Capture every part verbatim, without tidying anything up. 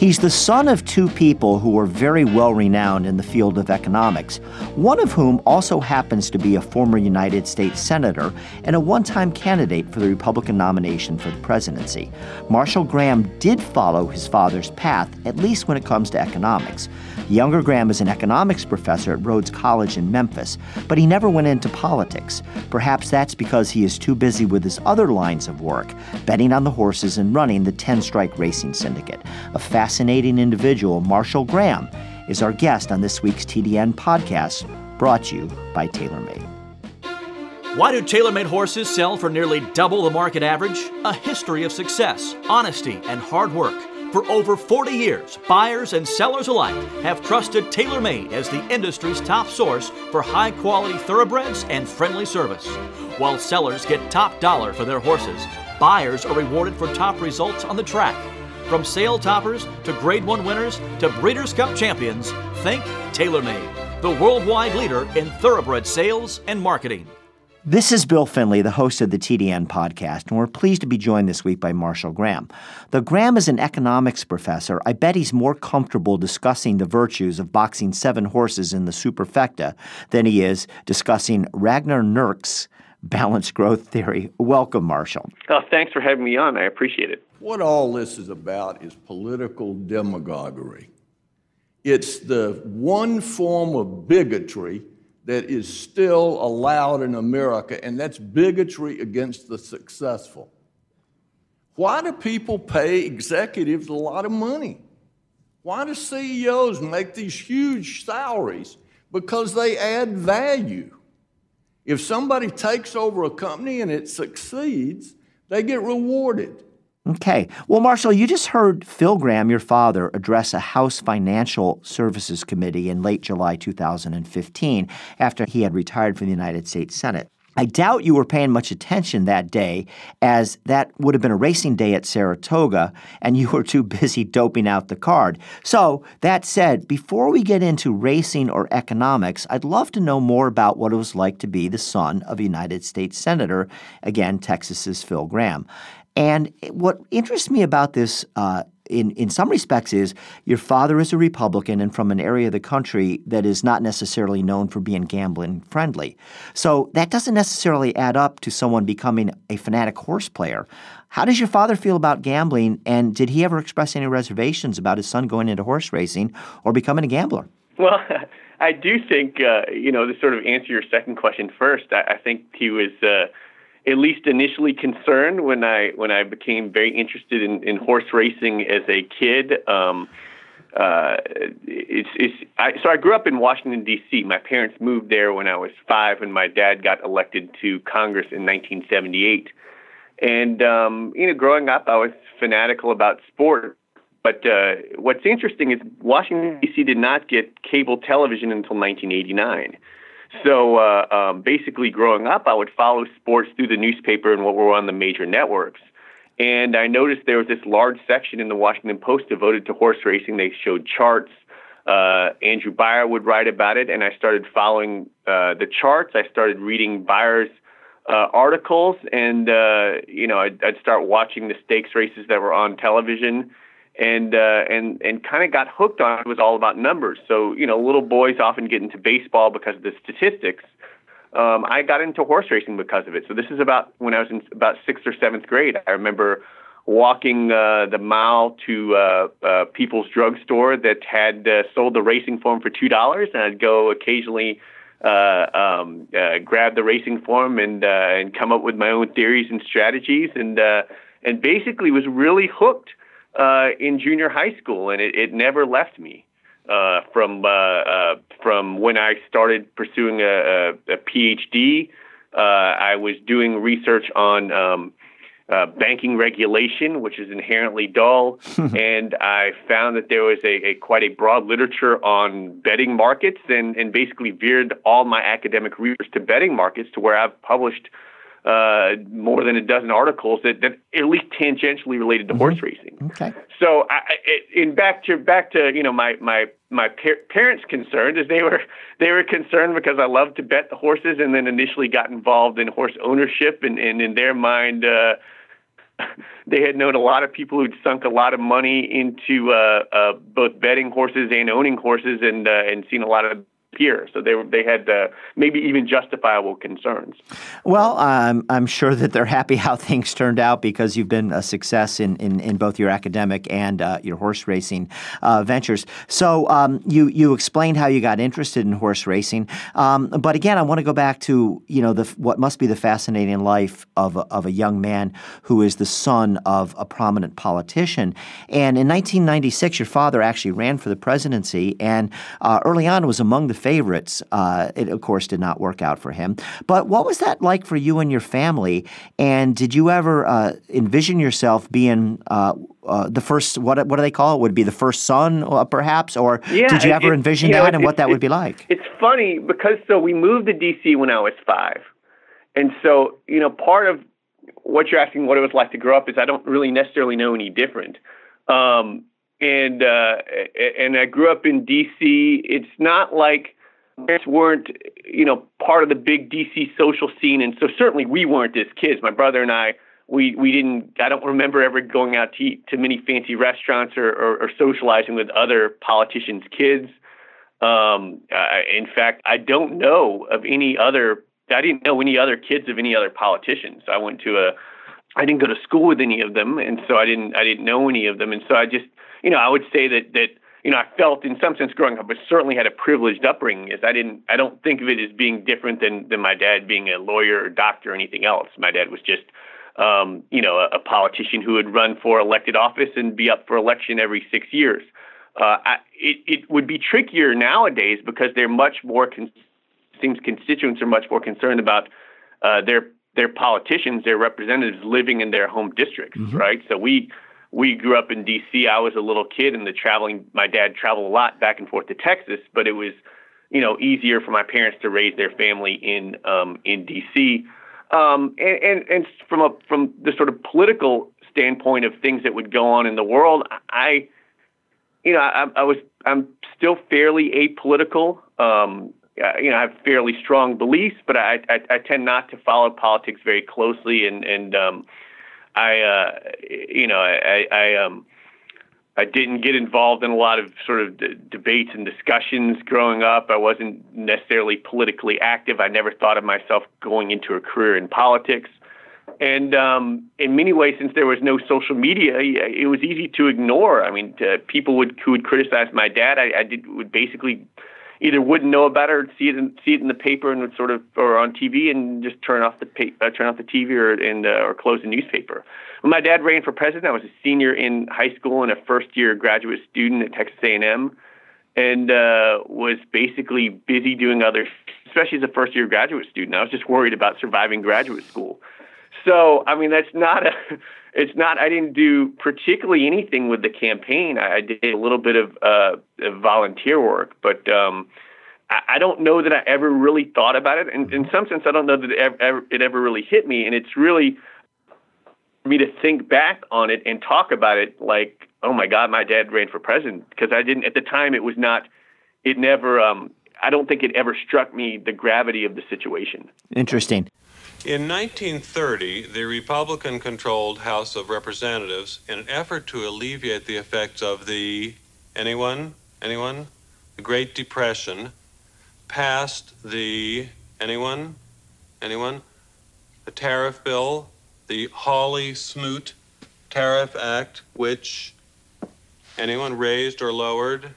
He's the son of two people who were very well renowned in the field of economics, one of whom also happens to be a former United States Senator and a one-time candidate for the Republican nomination for the presidency. Marshall Graham did follow his father's path, at least when it comes to economics. Younger Graham is an economics professor at Rhodes College in Memphis, but he never went into politics. Perhaps that's because he is too busy with his other lines of work, betting on the horses and running the Ten Strike Racing Syndicate. A fascinating individual, Marshall Graham, is our guest on this week's T D N podcast, brought to you by TaylorMade. Why do TaylorMade horses sell for nearly double the market average? A history of success, honesty, and hard work. For over forty years, buyers and sellers alike have trusted TaylorMade as the industry's top source for high-quality thoroughbreds and friendly service. While sellers get top dollar for their horses, buyers are rewarded for top results on the track. From sale toppers to Grade One winners to Breeders' Cup champions, think TaylorMade, the worldwide leader in thoroughbred sales and marketing. This is Bill Finley, the host of the T D N podcast, and we're pleased to be joined this week by Marshall Graham. Though Graham is an economics professor, I bet he's more comfortable discussing the virtues of boxing seven horses in the superfecta than he is discussing Ragnar Nurk's balanced growth theory. Welcome, Marshall. Oh, thanks for having me on. I appreciate it. What all this is about is political demagoguery. It's the one form of bigotry that is still allowed in America, and that's bigotry against the successful. Why do people pay executives a lot of money? Why do C E Os make these huge salaries? Because they add value. If somebody takes over a company and it succeeds, they get rewarded. Okay. Well, Marshall, you just heard Phil Graham, your father, address a House Financial Services Committee in late July two thousand fifteen after he had retired from the United States Senate. I doubt you were paying much attention that day, as that would have been a racing day at Saratoga, and you were too busy doping out the card. So, that said, before we get into racing or economics, I'd love to know more about what it was like to be the son of a United States Senator, again, Texas's Phil Graham. And what interests me about this uh, in, in some respects is your father is a Republican and from an area of the country that is not necessarily known for being gambling friendly. So that doesn't necessarily add up to someone becoming a fanatic horse player. How does your father feel about gambling, and did he ever express any reservations about his son going into horse racing or becoming a gambler? Well, I do think, uh, you know, to sort of answer your second question first, I, I think he was uh, at least initially concerned when I when I became very interested in, in horse racing as a kid. Um, uh, it's, it's, I, so I grew up in Washington, D C My parents moved there when I was five, and my dad got elected to Congress in nineteen seventy-eight. And, um, you know, growing up, I was fanatical about sport. But uh, what's interesting is Washington, D C did not get cable television until nineteen eighty-nine. So uh, um, basically growing up, I would follow sports through the newspaper and what were on the major networks. And I noticed there was this large section in the Washington Post devoted to horse racing. They showed charts. Uh, Andrew Beyer would write about it, and I started following uh, the charts. I started reading Beyer's uh, articles, and, uh, you know, I'd, I'd start watching the stakes races that were on television. And uh, and and kind of got hooked on it. It was all about numbers. So, you know, little boys often get into baseball because of the statistics. Um, I got into horse racing because of it. So this is about when I was in about sixth or seventh grade. I remember walking uh, the mile to uh, uh, People's Drug Store that had uh, sold the racing form for two dollars, and I'd go occasionally uh, um, uh, grab the racing form and uh, and come up with my own theories and strategies, and uh, and basically was really hooked Uh, in junior high school, and it, it never left me uh, from uh, uh, from when I started pursuing a, a, a P H D. Uh, I was doing research on um, uh, banking regulation, which is inherently dull, and I found that there was a, a quite a broad literature on betting markets, and, and basically veered all my academic research to betting markets, to where I've published Uh, more than a dozen articles that, that at least tangentially related to mm-hmm. horse racing. Okay. So, I, it, in back to back to you know my my my par- parents' concern is they were they were concerned because I loved to bet the horses, and then initially got involved in horse ownership, and, and in their mind, uh, they had known a lot of people who'd sunk a lot of money into uh, uh, both betting horses and owning horses, and uh, and seen a lot of here. So they were, they had uh, maybe even justifiable concerns. Well, um, I'm sure that they're happy how things turned out because you've been a success in, in, in both your academic and uh, your horse racing uh, ventures. So um, you you explained how you got interested in horse racing, um, but again, I want to go back to you know the what must be the fascinating life of a, of a young man who is the son of a prominent politician. And in nineteen ninety-six, your father actually ran for the presidency, and uh, early on was among the favorites. Uh, it, of course, did not work out for him. But what was that like for you and your family? And did you ever uh, envision yourself being uh, uh, the first, what what do they call it? Would it be the first son, uh, perhaps? Or yeah, did you ever it, envision you know, that it, and what it, that it, would be like? It's funny because so we moved to D C when I was five. And so, you know, part of what you're asking what it was like to grow up is I don't really necessarily know any different. Um, and uh, and I grew up in D C. It's not like parents weren't, you know, part of the big D C social scene, and so certainly we weren't as kids. My brother and I, we we didn't. I don't remember ever going out to eat to many fancy restaurants or or, or socializing with other politicians' kids. Um, uh, in fact, I don't know of any other. I didn't know any other kids of any other politicians. I went to a. I didn't go to school with any of them, and so I didn't. I didn't know any of them, and so I just, you know, I would say that that. You know, I felt in some sense growing up, but certainly had a privileged upbringing. Is I didn't, I don't think of it as being different than than my dad being a lawyer or doctor or anything else. My dad was just, um, you know, a, a politician who would run for elected office and be up for election every six years. Uh, I, it, it would be trickier nowadays because they're much more. Con- seems constituents are much more concerned about uh, their their politicians, their representatives living in their home districts, mm-hmm. right? So we. We grew up in D C. I was a little kid, and the traveling. My dad traveled a lot back and forth to Texas, but it was, you know, easier for my parents to raise their family in um, in D C. Um, and, and and from a from the sort of political standpoint of things that would go on in the world, I, you know, I, I was I'm still fairly apolitical. Um, you know, I have fairly strong beliefs, but I, I I tend not to follow politics very closely, and and um, I, uh, you know, I, I, um, I didn't get involved in a lot of sort of d- debates and discussions growing up. I wasn't necessarily politically active. I never thought of myself going into a career in politics. And um, in many ways, since there was no social media, it was easy to ignore. I mean, uh, people would who would criticize my dad. I, I did would basically either wouldn't know about it or see it in, see it in the paper and would sort of or on T V and just turn off the pa- uh, turn off the T V or and uh, or close the newspaper. When my dad ran for president, I was a senior in high school and a first year graduate student at Texas A and M, and uh, was basically busy doing other, especially as a first year graduate student. I was just worried about surviving graduate school. So I mean, that's not a. It's not. I didn't do particularly anything with the campaign. I, I did a little bit of, uh, of volunteer work, but um, I, I don't know that I ever really thought about it. And in some sense, I don't know that it ever, it ever really hit me. And it's really for me to think back on it and talk about it like, oh my God, my dad ran for president, because I didn't at the time. It was not. It never. Um, I don't think it ever struck me the gravity of the situation. Interesting. In nineteen thirty, the Republican-controlled House of Representatives, in an effort to alleviate the effects of the, anyone, anyone, the Great Depression, passed the, anyone, anyone, the tariff bill, the Hawley-Smoot Tariff Act, which, anyone, raised or lowered,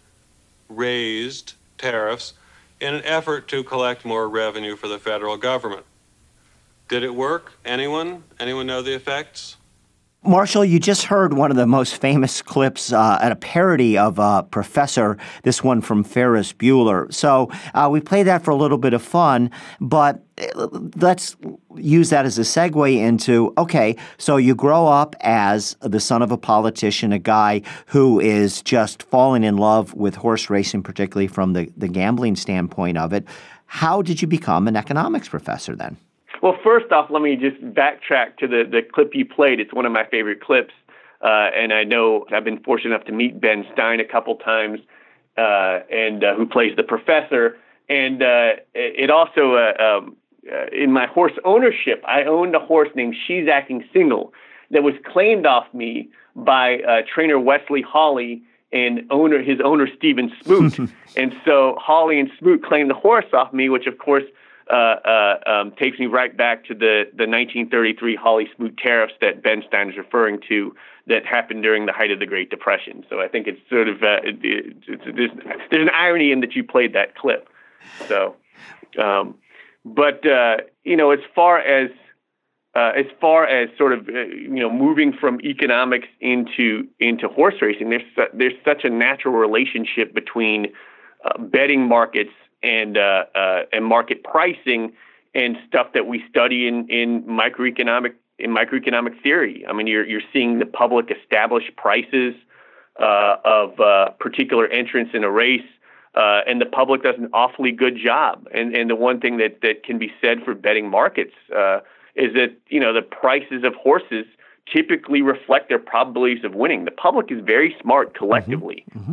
raised tariffs in an effort to collect more revenue for the federal government. Did it work? Anyone? Anyone know the effects? Marshall, you just heard one of the most famous clips uh, at a parody of uh, Professor, this one from Ferris Bueller. So uh, we played that for a little bit of fun, but let's use that as a segue into, okay, so you grow up as the son of a politician, a guy who is just falling in love with horse racing, particularly from the, the gambling standpoint of it. How did you become an economics professor then? Well, first off, let me just backtrack to the, the clip you played. It's one of my favorite clips. Uh, and I know I've been fortunate enough to meet Ben Stein a couple times, uh, and uh, who plays the professor. And uh, it also, uh, um, uh, in my horse ownership, I owned a horse named She's Acting Single. that was claimed off me by uh, trainer Wesley Hawley and owner his owner Stephen Smoot. And so Hawley and Smoot claimed the horse off me, which of course uh, uh, um, takes me right back to the, the nineteen thirty-three Hawley-Smoot tariffs that Ben Stein is referring to that happened during the height of the Great Depression. So I think it's sort of uh, it, it, it's, there's, there's an irony in that you played that clip. So, um, but uh, you know, as far as uh, as far as sort of uh, you know moving from economics into into horse racing, there's su- there's such a natural relationship between uh, betting markets and uh, uh, and market pricing and stuff that we study in in microeconomic in microeconomic theory. I mean, you're you're seeing the public establish prices uh, of uh, particular entrants in a race. Uh, and the public does an awfully good job. And and the one thing that, that can be said for betting markets uh, is that, you know, the prices of horses typically reflect their probabilities of winning. The public is very smart collectively. Mm-hmm.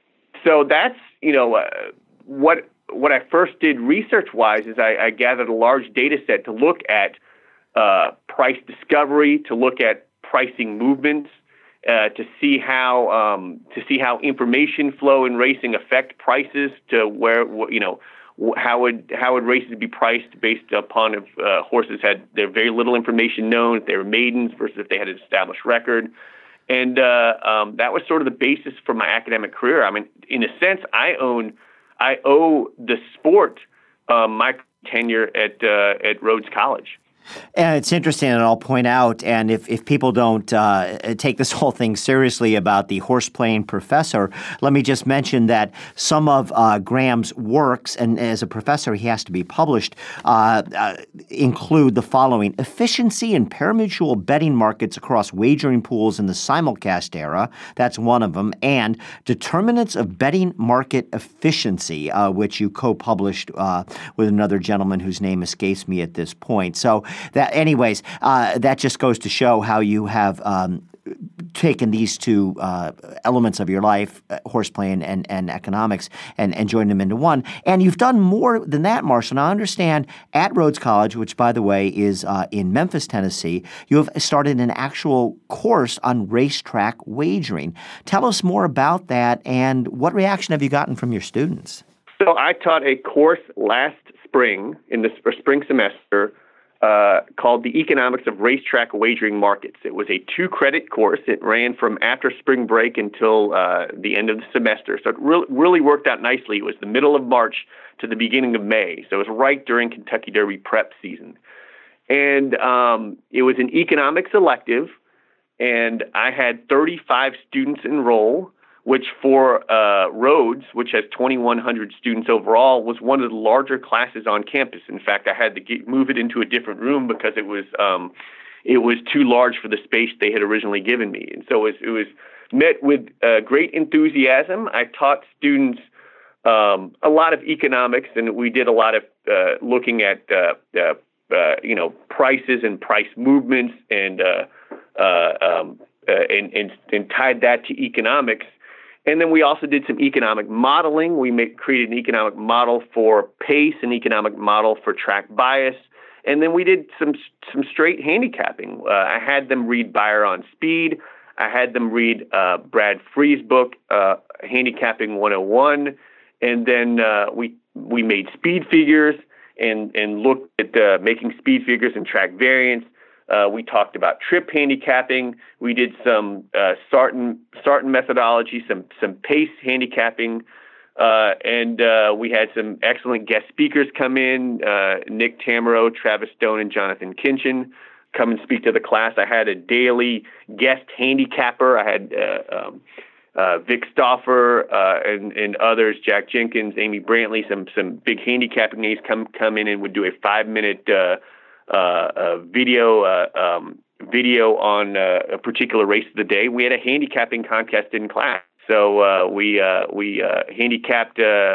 So that's, you know, uh, what what I first did research-wise is I, I gathered a large data set to look at uh, price discovery, to look at pricing movements, Uh, to see how um, to see how information flow in racing affect prices, to where you know how would how would races be priced based upon if uh, horses had their very little information known, if they were maidens versus if they had an established record, and uh, um, that was sort of the basis for my academic career. I mean, in a sense, I own I owe the sport um, my tenure at uh, at Rhodes College. And it's interesting, and I'll point out, and if, if people don't uh, take this whole thing seriously about the horse-playing professor, let me just mention that some of uh, Graham's works, and as a professor he has to be published, uh, uh, include the following: efficiency in parimutuel betting markets across wagering pools in the simulcast era, that's one of them, and determinants of betting market efficiency, uh, which you co-published uh, with another gentleman whose name escapes me at this point. So that, anyways, uh, that just goes to show how you have um, taken these two uh, elements of your life, uh, horseplaying and, and economics, and, and joined them into one. And you've done more than that, Marshall. Now, I understand at Rhodes College, which, by the way, is uh, in Memphis, Tennessee, you have started an actual course on racetrack wagering. Tell us more about that, and what reaction have you gotten from your students? So I taught a course last spring, in the spring semester, Uh, called The Economics of Racetrack Wagering Markets. It was a two-credit course. It ran from after spring break until uh, the end of the semester. So it re- really worked out nicely. It was the middle of March to the beginning of May. So it was right during Kentucky Derby prep season. And um, it was an economics elective, and I had thirty-five students enroll, which for uh, Rhodes, which has twenty-one hundred students overall, was one of the larger classes on campus. In fact, I had to get, move it into a different room because it was um, it was too large for the space they had originally given me. And so it was, it was met with uh, great enthusiasm. I taught students um, a lot of economics, and we did a lot of uh, looking at uh, uh, uh, you know prices and price movements, and uh, uh, um, uh, and, and and tied that to economics. And then we also did some economic modeling. We made, created an economic model for pace, an economic model for track bias. And then we did some some straight handicapping. Uh, I had them read Beyer on Speed. I had them read uh, Brad Free's book, uh, Handicapping one oh one. And then uh, we we made speed figures and, and looked at uh, making speed figures and track variance. Uh, we talked about trip handicapping. We did some uh, Sarton Sarton methodology, some some pace handicapping, uh, and uh, we had some excellent guest speakers come in: uh, Nick Tamero, Travis Stone, and Jonathan Kinchin come and speak to the class. I had a daily guest handicapper. I had uh, um, uh, Vic Stauffer uh, and, and others, Jack Jenkins, Amy Brantley, some some big handicapping aides come come in and would do a five minute. Uh, Uh, uh, video uh, um, video on uh, a particular race of the day. We had a handicapping contest in class, so uh, we uh, we uh, handicapped uh,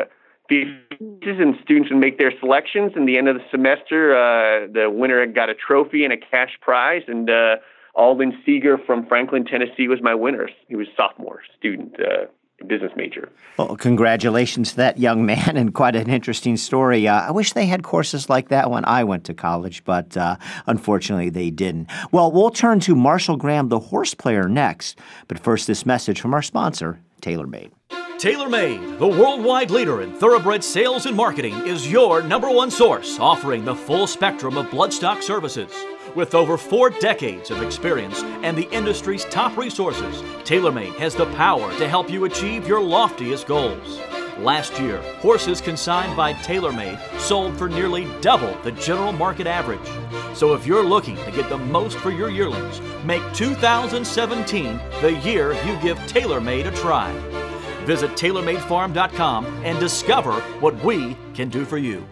pieces, and students would make their selections. And the end of the semester, uh, the winner got a trophy and a cash prize. And uh, Alden Seeger from Franklin, Tennessee, was my winner. He was a sophomore student. Uh, business major. Well, congratulations to that young man, and quite an interesting story. Uh, I wish they had courses like that when I went to college, but uh, unfortunately they didn't. Well, we'll turn to Marshall Graham, the horse player, next. But first, this message from our sponsor, TaylorMade. TaylorMade, the worldwide leader in thoroughbred sales and marketing, is your number one source, offering the full spectrum of bloodstock services. With over four decades of experience and the industry's top resources, TaylorMade has the power to help you achieve your loftiest goals. Last year, horses consigned by TaylorMade sold for nearly double the general market average. So if you're looking to get the most for your yearlings, make two thousand seventeen the year you give TaylorMade a try. Visit Taylor Made Farm dot com and discover what we can do for you.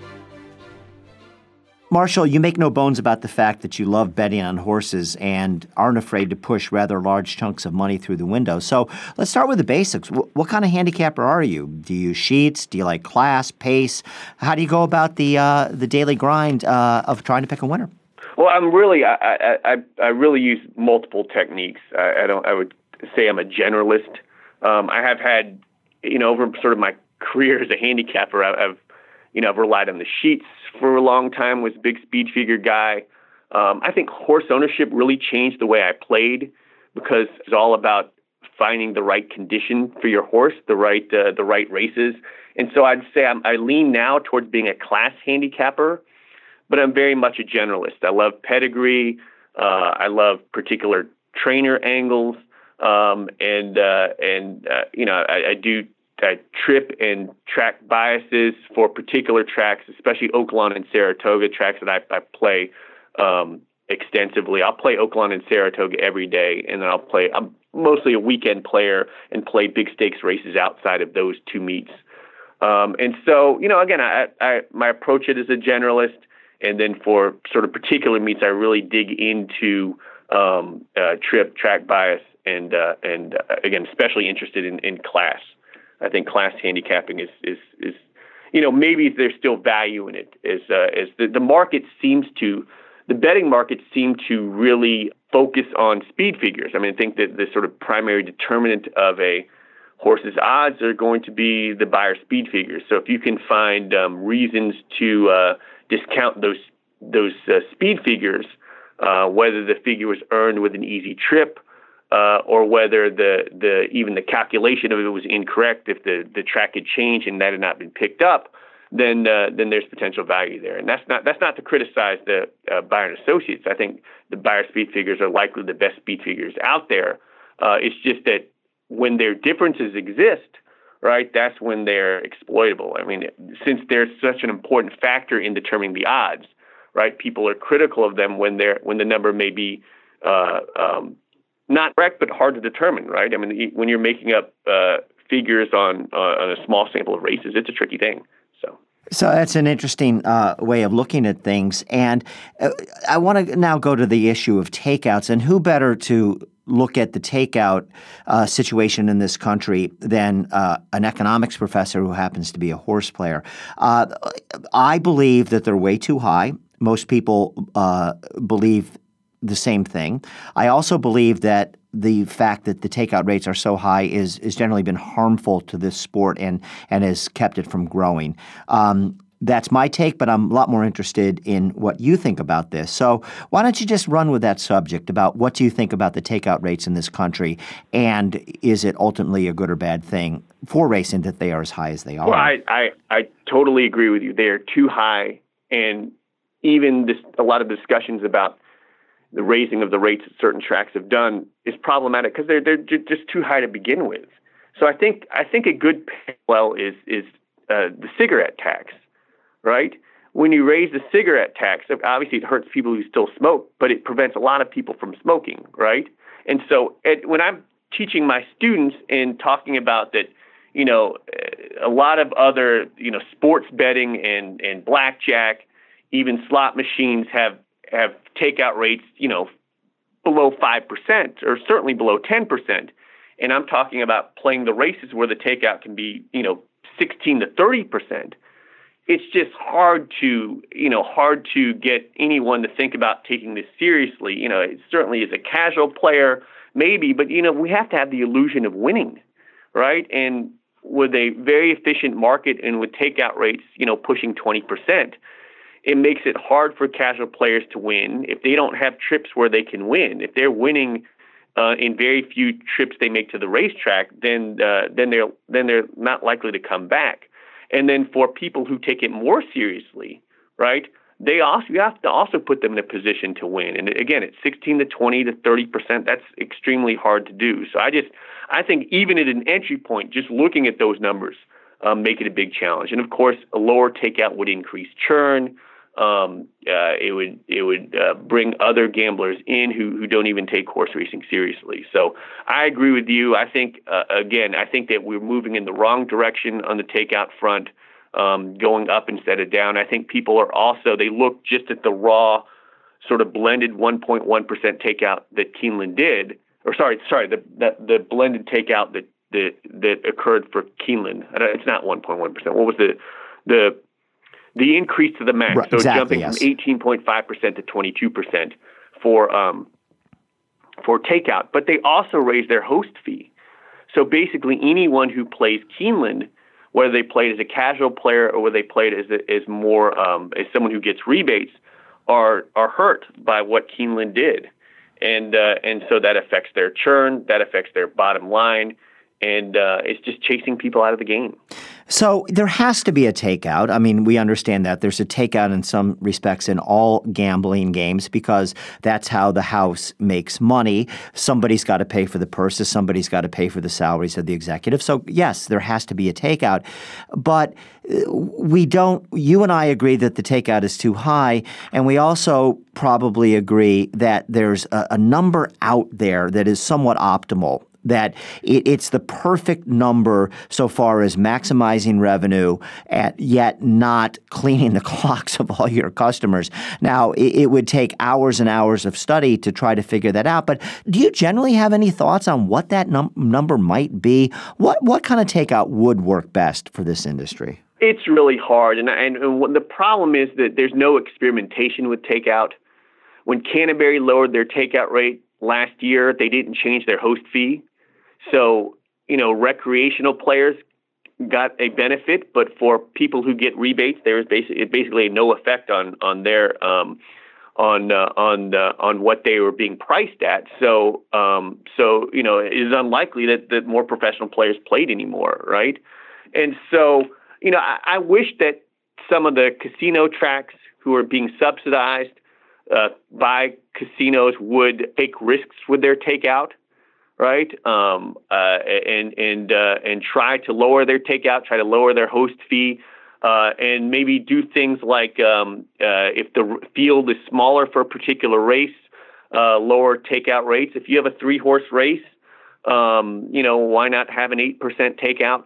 Marshall, you make no bones about the fact that you love betting on horses and aren't afraid to push rather large chunks of money through the window. So let's start with the basics. W- what kind of handicapper are you? Do you use sheets? Do you like class, pace? How do you go about the uh, the daily grind uh, of trying to pick a winner? Well, I'm really, I, I, I really use multiple techniques. I, I don't, I would say I'm a generalist. Um, I have had, you know, over sort of my career as a handicapper, I, I've, you know, I've relied on the sheets for a long time, was a big speed figure guy. Um, I think horse ownership really changed the way I played because it's all about finding the right condition for your horse, the right uh, the right races. And so I'd say I'm, I lean now towards being a class handicapper, but I'm very much a generalist. I love pedigree. Uh, I love particular trainer angles. Um, and, uh, and uh, you know, I, I do I trip and track biases for particular tracks, especially Oaklawn and Saratoga, tracks that I, I play um, extensively. I'll play Oaklawn and Saratoga every day, and then I'll play, I'm mostly a weekend player and play big stakes races outside of those two meets. Um, and so, you know, again, I, I, my approach it as a generalist, and then for sort of particular meets, I really dig into um, uh, trip, track bias, and, uh, and uh, again, especially interested in, in class. I think class handicapping is, is, is, you know, maybe there's still value in it as, uh, as the, the market seems to, the betting markets seem to really focus on speed figures. I mean, I think that the sort of primary determinant of a horse's odds are going to be the Beyer speed figures. So if you can find um, reasons to uh, discount those, those uh, speed figures, uh, whether the figure was earned with an easy trip, Uh, or whether the, the even the calculation of it was incorrect, if the, the track had changed and that had not been picked up, then uh, then there's potential value there. And that's not that's not to criticize the uh, Beyer and Associates. I think the Beyer speed figures are likely the best speed figures out there. Uh, it's just that when their differences exist, right, that's when they're exploitable. I mean, since they're such an important factor in determining the odds, right, people are critical of them when they're when the number may be uh, um, not correct, but hard to determine, right? I mean, when you're making up uh, figures on uh, on a small sample of races, it's a tricky thing. So, so that's an interesting uh, way of looking at things. And uh, I want to now go to the issue of takeouts, and who better to look at the takeout uh, situation in this country than uh, an economics professor who happens to be a horse player. Uh, I believe that they're way too high. Most people uh, believe the same thing. I also believe that the fact that the takeout rates are so high is is generally been harmful to this sport and and has kept it from growing. Um, that's my take, but I'm a lot more interested in what you think about this. So why don't you just run with that subject about what do you think about the takeout rates in this country, and is it ultimately a good or bad thing for racing that they are as high as they are? Well, I, I, I totally agree with you. They are too high, and even this, a lot of discussions about the raising of the rates that certain tracks have done is problematic because they're they're just too high to begin with. So I think I think a good parallel is is uh, the cigarette tax, right? When you raise the cigarette tax, obviously it hurts people who still smoke, but it prevents a lot of people from smoking, right? And so it, when I'm teaching my students and talking about that, you know, a lot of other, you know, sports betting and and blackjack, even slot machines have have takeout rates, you know, below five percent or certainly below ten percent. And I'm talking about playing the races where the takeout can be, you know, sixteen to thirty percent. It's just hard to, you know, hard to get anyone to think about taking this seriously. You know, it certainly as a casual player, maybe, but, you know, we have to have the illusion of winning, right? And with a very efficient market and with takeout rates, you know, pushing twenty percent, it makes it hard for casual players to win if they don't have trips where they can win. If they're winning uh, in very few trips they make to the racetrack, then uh, then they're then they're not likely to come back. And then for people who take it more seriously, right, they also you have to also put them in a position to win. And again, it's sixteen to twenty to thirty percent. That's extremely hard to do. So I just I think even at an entry point, just looking at those numbers um, make it a big challenge. And of course, a lower takeout would increase churn. Um, uh, it would it would uh, bring other gamblers in who who don't even take horse racing seriously. So I agree with you. I think uh, again, I think that we're moving in the wrong direction on the takeout front, um, going up instead of down. I think people are also they look just at the raw sort of blended one point one percent takeout that Keeneland did, or sorry, sorry, the the, the blended takeout that that that occurred for Keeneland. It's not one point one percent. What was the the The increase to the max, right, so exactly, jumping yes. from eighteen point five percent to twenty-two percent for um, for takeout. But they also raised their host fee. So basically anyone who plays Keeneland, whether they play it as a casual player or whether they play it as, a, as more um, as someone who gets rebates, are are hurt by what Keeneland did. And, uh, and so that affects their churn, that affects their bottom line, and uh, it's just chasing people out of the game. So there has to be a takeout. I mean, we understand that there's a takeout in some respects in all gambling games because that's how the house makes money. Somebody's got to pay for the purses. Somebody's got to pay for the salaries of the executive. So yes, there has to be a takeout. But we don't, you and I agree that the takeout is too high. And we also probably agree that there's a, a number out there that is somewhat optimal, that it, it's the perfect number so far as maximizing revenue, at, yet not cleaning the clocks of all your customers. Now, it, it would take hours and hours of study to try to figure that out. But do you generally have any thoughts on what that num- number might be? What what kind of takeout would work best for this industry? It's really hard. And, and, and the problem is that there's no experimentation with takeout. When Canterbury lowered their takeout rate last year, they didn't change their host fee. So, you know, recreational players got a benefit, but for people who get rebates, there is basically basically no effect on on their um, on uh, on uh, on what they were being priced at. So, um, so you know, it is unlikely that that more professional players played anymore, right? And so, you know, I, I wish that some of the casino tracks who are being subsidized uh, by casinos would take risks with their takeout. Right, um, uh, and and uh, and try to lower their takeout, try to lower their host fee, uh, and maybe do things like um, uh, if the field is smaller for a particular race, uh, lower takeout rates. If you have a three-horse race, um, you know, why not have an eight percent takeout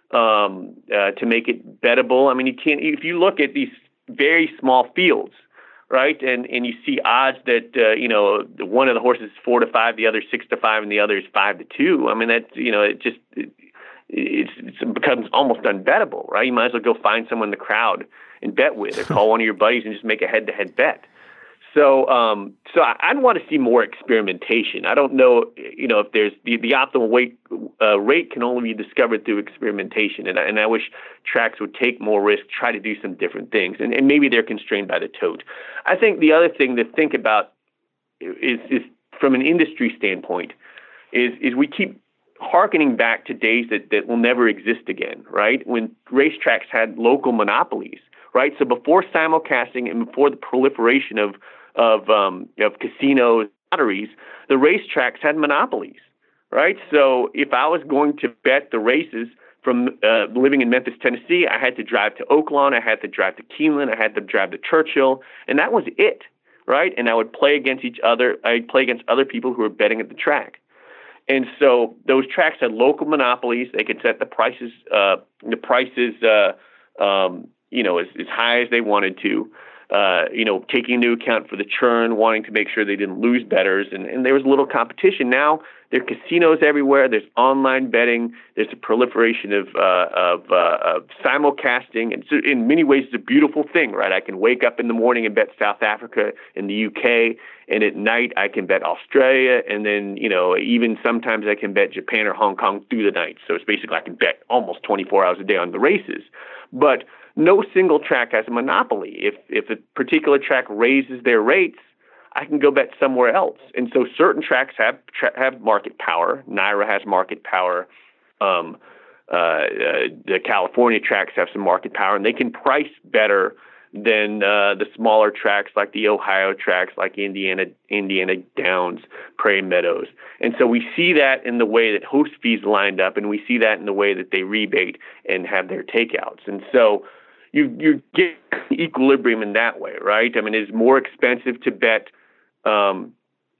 um, uh, to make it bettable? I mean, you can't. If you look at these very small fields, right, and and you see odds that uh, you know one of the horses is four to five, the other is six to five, and the other is five to two. I mean, that you know it just it, it's, it becomes almost unbettable, right? You might as well go find someone in the crowd and bet with, or call one of your buddies and just make a head-to-head bet. So, um, so I, I'd want to see more experimentation. I don't know, you know, if there's the, the optimal weight uh, rate can only be discovered through experimentation, and, and I wish tracks would take more risk, try to do some different things, and, and maybe they're constrained by the tote. I think the other thing to think about is, is from an industry standpoint, is is we keep hearkening back to days that, that will never exist again, right? When racetracks had local monopolies, right? So before simulcasting and before the proliferation of of um, of casinos, lotteries, the racetracks had monopolies, right? So if I was going to bet the races from uh, living in Memphis, Tennessee, I had to drive to Oaklawn, I had to drive to Keeneland, I had to drive to Churchill, and that was it, right? And I would play against each other. I'd play against other people who were betting at the track. And so those tracks had local monopolies. They could set the prices, uh, the prices, uh, um, you know, as, as high as they wanted to. uh, you know, taking into account for the churn, wanting to make sure they didn't lose bettors. And, and there was a little competition. Now there are casinos everywhere. There's online betting. There's a proliferation of, uh, of, uh, of simulcasting. And so in many ways, it's a beautiful thing, right? I can wake up in the morning and bet South Africa and the U K. And at night, I can bet Australia. And then, you know, even sometimes I can bet Japan or Hong Kong through the night. So it's basically I can bet almost twenty-four hours a day on the races. But no single track has a monopoly. If if a particular track raises their rates, I can go bet somewhere else. And so certain tracks have tra- have market power. NYRA has market power. Um, uh, uh, the California tracks have some market power, and they can price better than uh, the smaller tracks like the Ohio tracks, like Indiana Indiana Downs, Prairie Meadows. And so we see that in the way that host fees lined up, and we see that in the way that they rebate and have their takeouts. And so you you get equilibrium in that way, right? I mean, it's more expensive to bet um,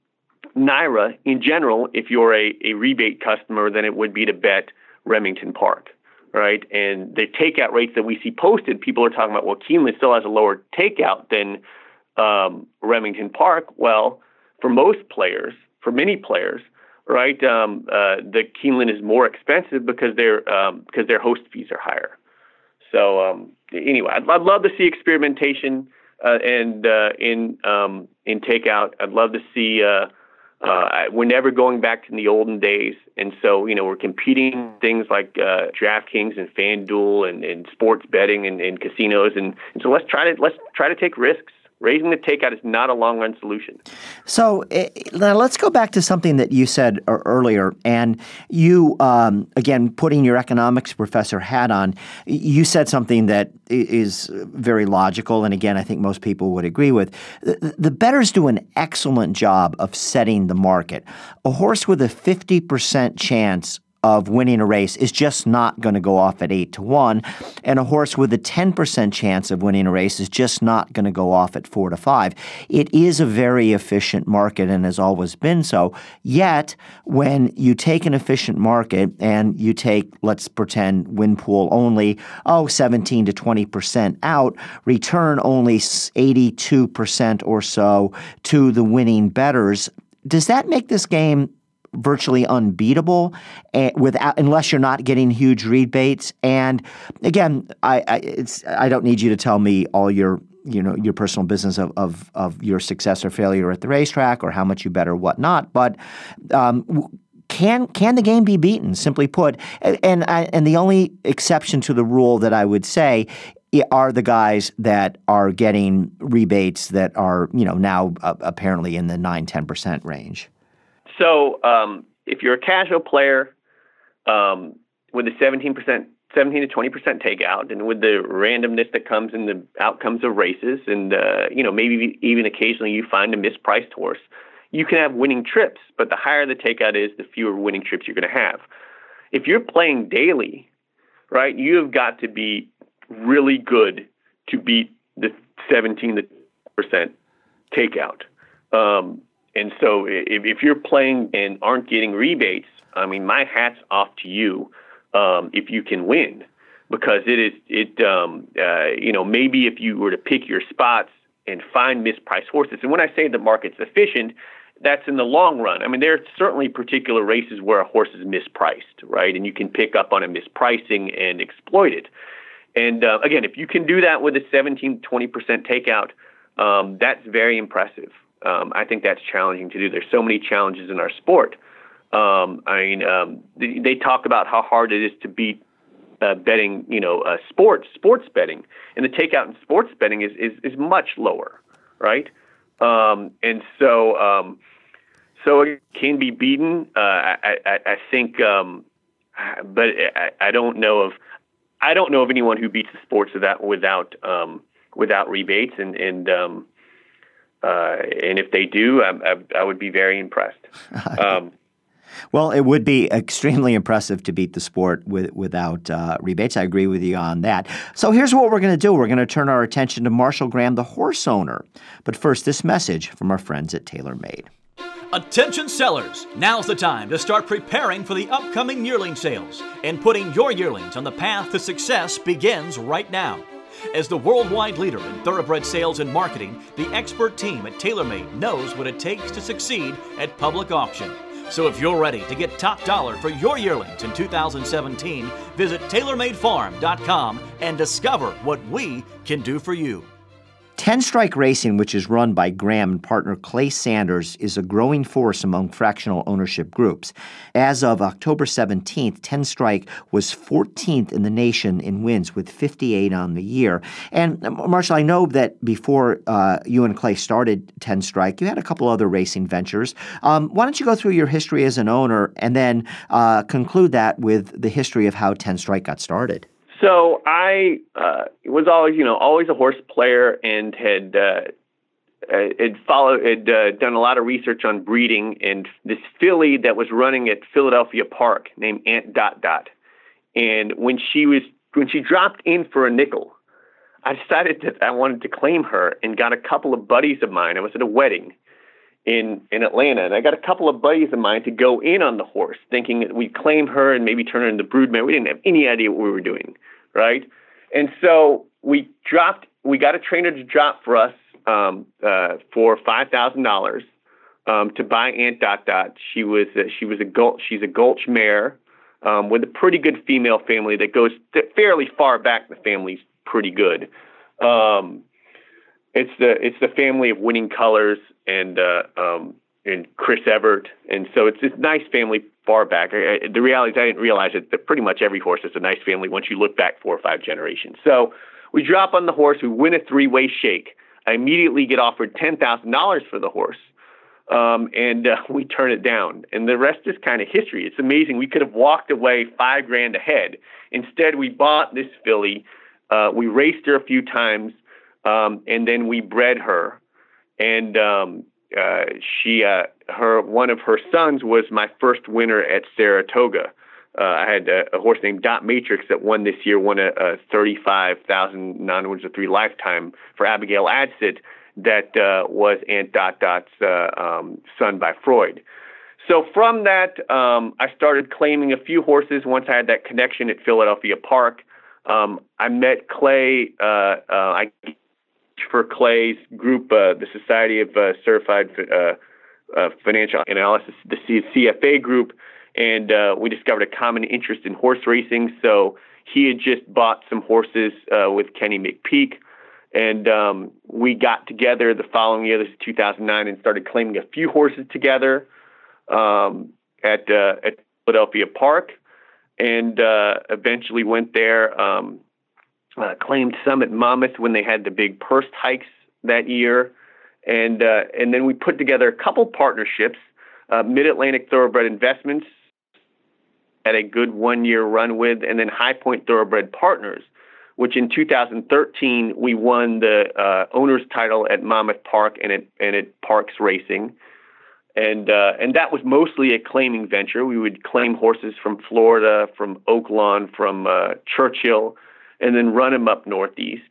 NYRA in general if you're a, a rebate customer than it would be to bet Remington Park, right? And the takeout rates that we see posted, people are talking about, well, Keeneland still has a lower takeout than um, Remington Park. Well, for most players, for many players, right, um, uh, the Keeneland is more expensive because their um, because their host fees are higher. So um, anyway, I'd, I'd love to see experimentation uh, and uh, in um, in takeout. I'd love to see. Uh, uh, we're never going back to the olden days, and so you know we're competing things like uh, DraftKings and FanDuel and, and sports betting and, and casinos, and, and so let's try to let's try to take risks. Raising the takeout is not a long-run solution. So uh, now let's go back to something that you said earlier. And you, um, again, putting your economics professor hat on, you said something that is very logical. And again, I think most people would agree with. The, the bettors do an excellent job of setting the market. A horse with a fifty percent chance of winning a race is just not going to go off at eight to one, and a horse with a ten percent chance of winning a race is just not going to go off at four to five. It is a very efficient market and has always been so. Yet, when you take an efficient market and you take, let's pretend, win pool only, oh, seventeen to twenty percent out, return only eighty-two percent or so to the winning bettors, does that make this game virtually unbeatable uh, without, unless you're not getting huge rebates? And again, I I, it's, I don't need you to tell me all your you know your personal business of, of of your success or failure at the racetrack or how much you bet or whatnot, but um, can can the game be beaten? Simply put, and and the only exception to the rule that I would say are the guys that are getting rebates that are you know now uh, apparently in the nine to ten percent range. So um, if you're a casual player um, with a seventeen percent, seventeen to twenty percent takeout, and with the randomness that comes in the outcomes of races, and uh, you know maybe even occasionally you find a mispriced horse, you can have winning trips. But the higher the takeout is, the fewer winning trips you're going to have. If you're playing daily, right, you have got to be really good to beat the seventeen to twenty percent takeout. Um, And so if, if you're playing and aren't getting rebates, I mean, my hat's off to you um, if you can win, because it is, it um, uh, you know, maybe if you were to pick your spots and find mispriced horses. And when I say the market's efficient, that's in the long run. I mean, there are certainly particular races where a horse is mispriced, right? And you can pick up on a mispricing and exploit it. And uh, again, if you can do that with a seventeen to twenty percent takeout, um, that's very impressive. Um, I think that's challenging to do. There's so many challenges in our sport. Um, I mean, um, they, they talk about how hard it is to beat uh, betting, you know, uh, sports, sports betting. And the takeout in sports betting is, is, is much lower, right? Um, and so um, so it can be beaten, uh, I, I, I think, um, but I, I don't know of I don't know of anyone who beats the sports without without um, without rebates, and and um, Uh, and if they do, I, I, I would be very impressed. Um, well, it would be extremely impressive to beat the sport with, without uh, rebates. I agree with you on that. So here's what we're going to do. We're going to turn our attention to Marshall Graham, the horse owner. But first, this message from our friends at TaylorMade. Attention sellers, now's the time to start preparing for the upcoming yearling sales, and putting your yearlings on the path to success begins right now. As the worldwide leader in thoroughbred sales and marketing, the expert team at TaylorMade knows what it takes to succeed at public auction. So if you're ready to get top dollar for your yearlings in two thousand seventeen, visit Taylor Made Farm dot com and discover what we can do for you. Ten Strike Racing, which is run by Graham and partner Clay Sanders, is a growing force among fractional ownership groups. As of October seventeenth, Ten Strike was fourteenth in the nation in wins with fifty-eight on the year. And Marshall, I know that before uh, you and Clay started Ten Strike, you had a couple other racing ventures. Um, why don't you go through your history as an owner and then uh, conclude that with the history of how Ten Strike got started? So I uh, was always, you know, always a horse player and had uh, had followed, had uh, done a lot of research on breeding. And this filly that was running at Philadelphia Park named Aunt Dot Dot, and when she was when she dropped in for a nickel, I decided that I wanted to claim her and got a couple of buddies of mine. I was at a wedding in in Atlanta, and I got a couple of buddies of mine to go in on the horse, thinking that we'd claim her and maybe turn her into broodmare. We didn't have any idea what we were doing, right? And so we dropped. We got a trainer to drop for us um, uh, for five thousand dollars um, to buy Aunt Dot Dot. She was uh, she was a Gulch. She's a Gulch mare um, with a pretty good female family that goes fairly far back. The family's pretty good. Um, It's the it's the family of Winning Colors and uh, um, and Chris Evert, and so it's this nice family far back. I, I, the reality is I didn't realize it, that pretty much every horse is a nice family once you look back four or five generations. So we drop on the horse, we win a three-way shake. I immediately get offered ten thousand dollars for the horse, um, and uh, we turn it down. And the rest is kind of history. It's amazing. We could have walked away five grand ahead. Instead, we bought this filly. Uh, we raced her a few times. Um, and then we bred her, and um, uh, she, uh, her, one of her sons was my first winner at Saratoga. Uh, I had a, a horse named Dot Matrix that won this year, won a, a thirty-five thousand non-winners of three lifetime for Abigail Adsit. That uh, was Aunt Dot Dot's uh, um, son by Freud. So from that, um, I started claiming a few horses. Once I had that connection at Philadelphia Park, um, I met Clay. Uh, uh, I for Clay's group, uh, the Society of uh, Certified uh, uh, Financial Analysis, the C F A group, and uh, we discovered a common interest in horse racing. So he had just bought some horses uh, with Kenny McPeak, and um, we got together the following year, this is two thousand nine, and started claiming a few horses together um, at, uh, at Philadelphia Park, and uh, eventually went there. Um, Uh, claimed some at Monmouth when they had the big purse hikes that year. And uh, and then we put together a couple partnerships. Uh, Mid-Atlantic Thoroughbred Investments had a good one-year run with, and then High Point Thoroughbred Partners, which in two thousand thirteen, we won the uh, owner's title at Monmouth Park and at, and at Parks Racing. And uh, and that was mostly a claiming venture. We would claim horses from Florida, from Oaklawn, from uh, Churchill, and then run them up northeast.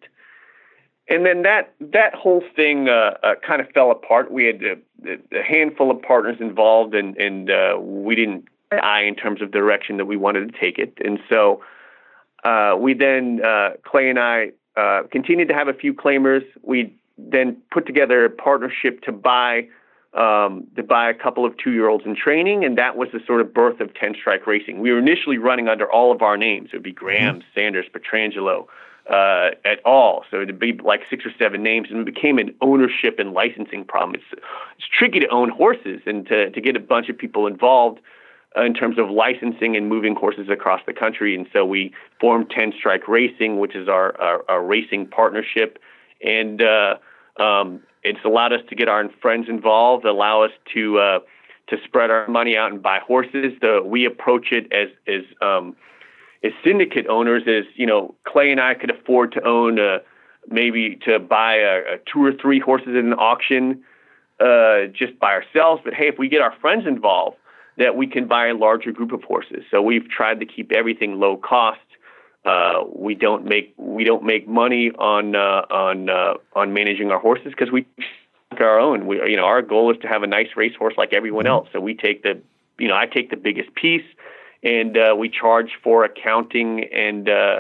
And then that that whole thing uh, uh, kind of fell apart. We had a, a handful of partners involved, and, and uh, we didn't eye in terms of the direction that we wanted to take it. And so uh, we then, uh, Clay and I, uh, continued to have a few claimers. We then put together a partnership to buy um, to buy a couple of two-year-olds in training, and that was the sort of birth of Ten Strike Racing. We were initially running under all of our names. It would be Graham, mm-hmm. Sanders, Petrangelo, uh, et al. So it would be like six or seven names, and it became an ownership and licensing problem. It's, it's tricky to own horses and to, to get a bunch of people involved uh, in terms of licensing and moving horses across the country. And so we formed Ten Strike Racing, which is our, our, our racing partnership. And uh, um, it's allowed us to get our friends involved, allow us to uh, to spread our money out and buy horses. The, we approach it as as um, as syndicate owners. As you know, Clay and I could afford to own uh, maybe to buy a, a two or three horses in an auction uh, just by ourselves. But hey, if we get our friends involved, that we can buy a larger group of horses. So we've tried to keep everything low cost. Uh, we don't make we don't make money on uh, on uh, on managing our horses because we make our own. We you know our goal is to have a nice racehorse like everyone else. So we take the you know I take the biggest piece, and uh, we charge for accounting and uh,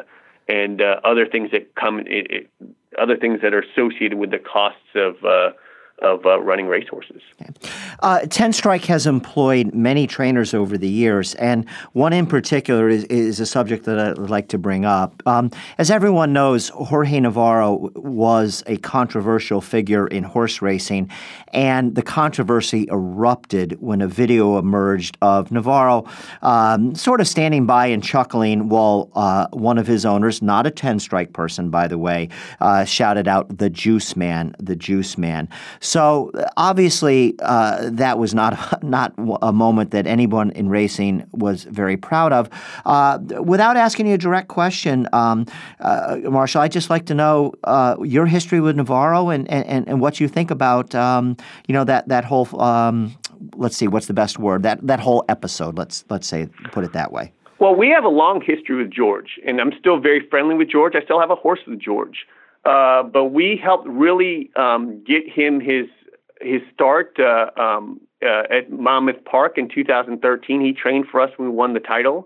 and uh, other things that come, it, it, other things that are associated with the costs of uh, of uh, running racehorses. Okay. Uh, Ten Strike has employed many trainers over the years, and one in particular is, is a subject that I would like to bring up. Um, as everyone knows, Jorge Navarro was a controversial figure in horse racing, and the controversy erupted when a video emerged of Navarro um, sort of standing by and chuckling while uh, one of his owners, not a Ten Strike person, by the way, uh, shouted out, "The Juice Man, the Juice Man." So obviously, uh, that was not not a moment that anyone in racing was very proud of. Uh, without asking you a direct question, um, uh, Marshall, I'd just like to know uh, your history with Navarro and, and, and what you think about um, you know that that whole um, let's see, what's the best word that that whole episode. Let's let's say put it that way. Well, we have a long history with George, and I'm still very friendly with George. I still have a horse with George. Uh, but we helped really um, get him his his start uh, um, uh, at Monmouth Park in two thousand thirteen. He trained for us when we won the title,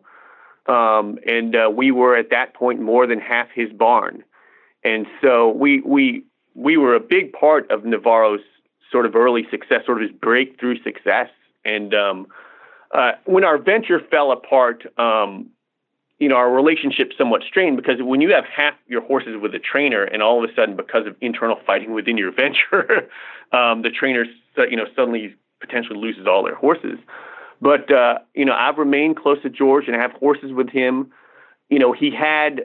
um, and uh, we were at that point more than half his barn. And so we we we were a big part of Navarro's sort of early success, sort of his breakthrough success. And um, uh, when our venture fell apart, um, you know, our relationship somewhat strained, because when you have half your horses with a trainer and all of a sudden, because of internal fighting within your venture, um, the trainer, you know, suddenly potentially loses all their horses. But, uh, you know, I've remained close to George and I have horses with him. You know, he had,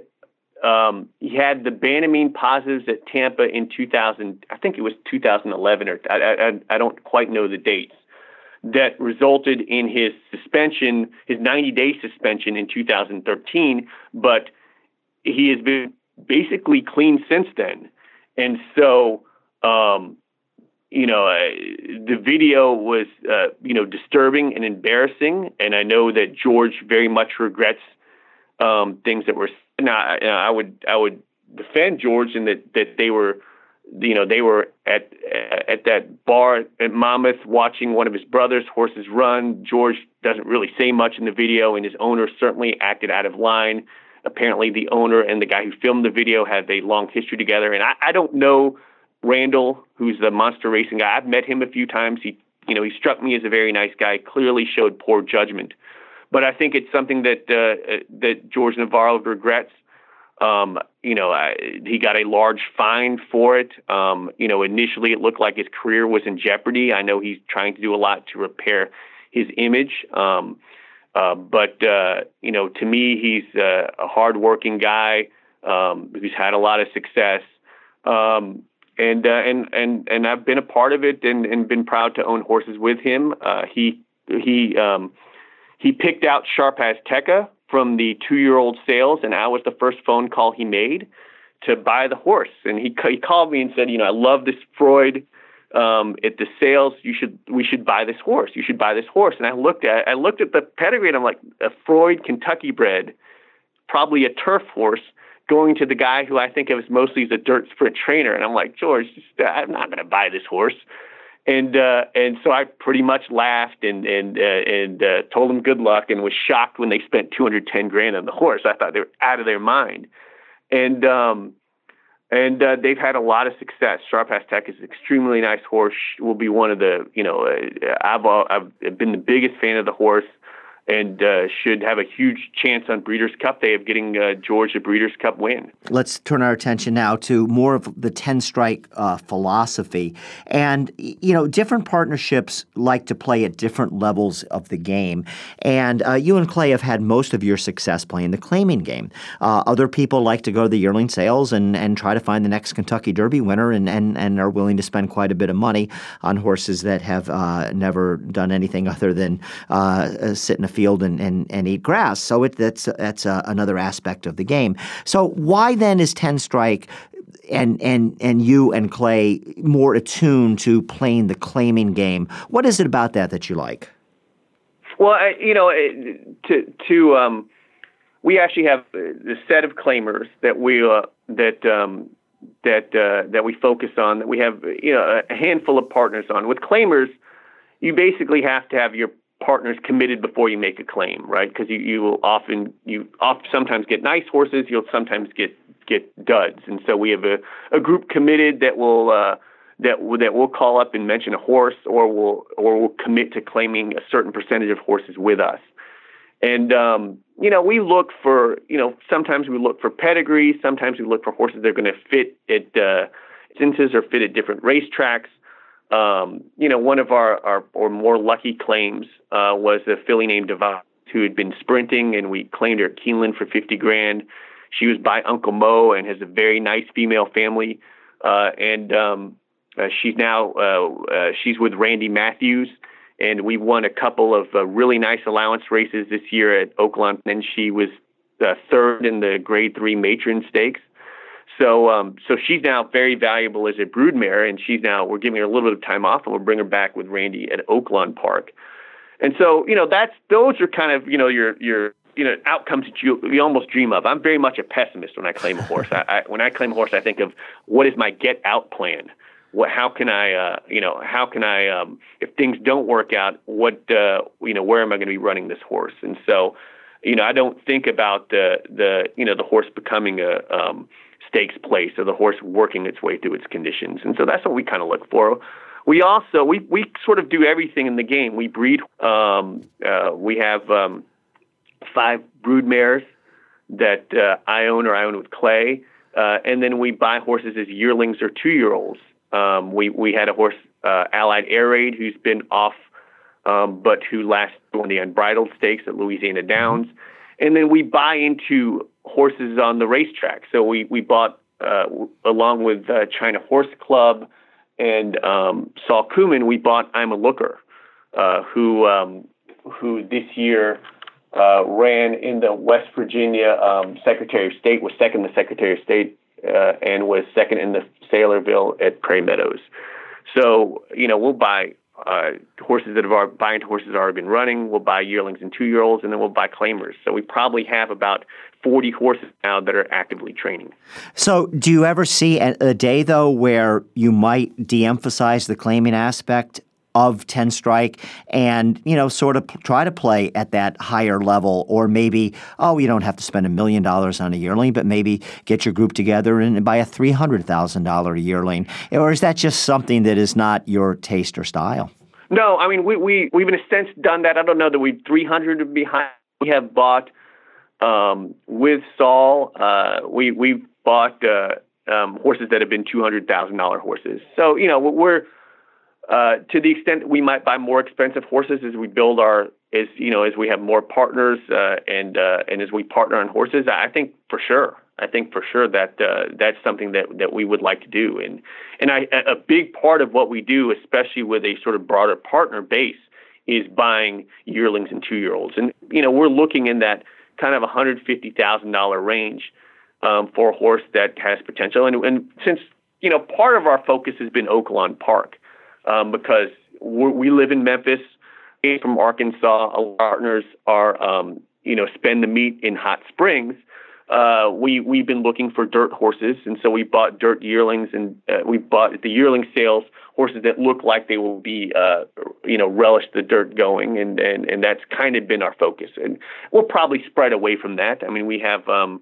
um, he had the Banamine positives at Tampa in two thousand, I think it was two thousand eleven, or I, I, I don't quite know the dates, that resulted in his suspension, his ninety-day suspension in two thousand thirteen, but he has been basically clean since then. And so, um, you know, uh, the video was, uh, you know, disturbing and embarrassing, and I know that George very much regrets um, things that were. Now, I, I would I would defend George in that that they were. You know, they were at at that bar at Monmouth watching one of his brother's horses run. George doesn't really say much in the video, and his owner certainly acted out of line. Apparently, the owner and the guy who filmed the video had a long history together. And I, I don't know Randall, who's the Monster Racing guy. I've met him a few times. He, you know, he struck me as a very nice guy. Clearly showed poor judgment, but I think it's something that uh, that George Navarro regrets. Um, you know, I, he got a large fine for it. Um, you know, initially it looked like his career was in jeopardy. I know he's trying to do a lot to repair his image. Um, uh, but, uh, you know, to me, he's uh, a hardworking guy um, who's had a lot of success. Um, and, uh, and, and, and I've been a part of it and, and been proud to own horses with him. Uh, he, he, um, he picked out Sharp Azteca from the two-year-old sales, and I was the first phone call he made to buy the horse. And he he called me and said, you know, I love this Freud um, at the sales. You should we should buy this horse. You should buy this horse. And I looked at I looked at the pedigree, and I'm like, a Freud Kentucky bred, probably a turf horse, going to the guy who I think of as mostly as a dirt sprint trainer. And I'm like, George, just, uh, I'm not going to buy this horse. And uh, and so I pretty much laughed and and uh, and uh, told them good luck, and was shocked when they spent two hundred ten grand on the horse. I thought they were out of their mind. And um, and uh, they've had a lot of success. Sharp Azteca is an extremely nice horse. Will be one of the you know uh, I've I've been the biggest fan of the horse, and uh, should have a huge chance on Breeders' Cup Day of getting uh, George a Breeders' Cup win. Let's turn our attention now to more of the Ten Strike uh, philosophy. And, you know, different partnerships like to play at different levels of the game. And uh, you and Clay have had most of your success playing the claiming game. Uh, other people like to go to the yearling sales and, and try to find the next Kentucky Derby winner and, and, and are willing to spend quite a bit of money on horses that have uh, never done anything other than uh, sit in a field and, and, and eat grass. So it, that's that's uh, another aspect of the game. So why then is Ten Strike and and and you and Clay more attuned to playing the claiming game? What is it about that that you like? Well, I, you know, to to um, we actually have a set of claimers that we uh, that um, that uh, that we focus on. That we have you know a handful of partners on. With claimers, you basically have to have your partners committed before you make a claim, right? Because you, you will often you often sometimes get nice horses, you'll sometimes get get duds, and so we have a, a group committed that will uh, that will, that will call up and mention a horse, or will or will commit to claiming a certain percentage of horses with us. And um, you know, we look for you know sometimes we look for pedigree, sometimes we look for horses that are going to fit at uh, distances or fit at different racetracks. Um, you know, one of our, our or more lucky claims uh, was a filly named Devise who had been sprinting, and we claimed her at Keeneland for fifty grand. She was by Uncle Mo and has a very nice female family, uh, and um, uh, she's now uh, uh, she's with Randy Matthews, and we won a couple of uh, really nice allowance races this year at Oaklawn, and she was uh, third in the Grade Three Matron Stakes. So, um, so she's now very valuable as a broodmare, and she's now we're giving her a little bit of time off, and we'll bring her back with Randy at Oaklawn Park. And so, you know, that's those are kind of you know your your you know outcomes that you you almost dream of. I'm very much a pessimist when I claim a horse. I, I, when I claim a horse, I think of what is my get out plan. What how can I uh, you know how can I um, if things don't work out, what uh, you know where am I going to be running this horse? And so, you know, I don't think about the the you know the horse becoming a um, stakes place or the horse working its way through its conditions. And so that's what we kind of look for. We also, we, we sort of do everything in the game. We breed, um, uh, we have um, five brood mares that uh, I own or I own with Clay. Uh, and then we buy horses as yearlings or two-year-olds. Um, we, we had a horse, uh, Allied Air Raid, who's been off, um, but who last won the Unbridled Stakes at Louisiana Downs. And then we buy into horses on the racetrack. So we, we bought, uh, along with uh, China Horse Club and um, Saul Kuman, we bought I'm a Looker, uh, who um, who this year uh, ran in the West Virginia um, Secretary of State, was second in the Secretary of State, uh, and was second in the Saylorville at Prairie Meadows. So, you know, we'll buy Uh, horses that have already, buy into horses that have already been running. We'll buy yearlings and two-year-olds, and then we'll buy claimers. So we probably have about forty horses now that are actively training. So do you ever see a, a day, though, where you might de-emphasize the claiming aspect of ten strike and, you know, sort of try to play at that higher level? Or maybe, oh, you don't have to spend a million dollars on a yearling, but maybe get your group together and buy a three hundred thousand dollars yearling? Or is that just something that is not your taste or style? No, I mean, we, we, we've in a sense done that. I don't know that we three hundred would be high. We have bought, um, with Saul, uh, we, we've bought uh, um, horses that have been two hundred thousand dollars horses. So, you know, we're, Uh, to the extent that we might buy more expensive horses as we build our, as you know, as we have more partners uh, and uh, and as we partner on horses, I think for sure, I think for sure that uh, that's something that, that we would like to do. And and I, a big part of what we do, especially with a sort of broader partner base, is buying yearlings and two-year-olds. And you know, we're looking in that kind of one hundred fifty thousand dollars range um, for a horse that has potential. And and since you know, part of our focus has been Oaklawn Park. Um, because we're, we live in Memphis, from Arkansas. Our partners are, um, you know, spend the meat in Hot Springs. Uh, we we've been looking for dirt horses, and so we bought dirt yearlings, and uh, we bought at the yearling sales horses that look like they will be, uh, you know, relish the dirt going, and and and that's kind of been our focus. And we'll probably spread away from that. I mean, we have. Um,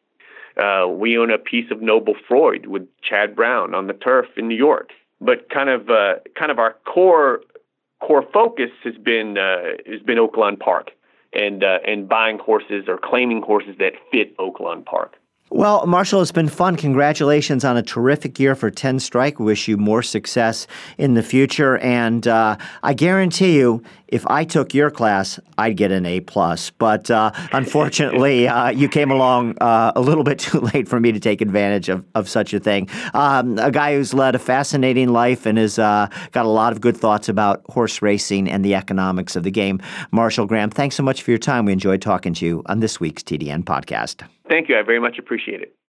uh, we own a piece of Noble Freud with Chad Brown on the turf in New York. But kind of, uh, kind of our core core focus has been uh, has been Oaklawn Park, and uh, and buying horses or claiming horses that fit Oaklawn Park. Well, Marshall, it's been fun. Congratulations on a terrific year for ten strike. Wish you more success in the future. And uh, I guarantee you, if I took your class, I'd get an A plus. But uh, unfortunately, uh, you came along uh, a little bit too late for me to take advantage of, of such a thing. Um, a guy who's led a fascinating life and has uh, got a lot of good thoughts about horse racing and the economics of the game. Marshall Graham, thanks so much for your time. We enjoyed talking to you on this week's T D N podcast. Thank you. I very much appreciate it.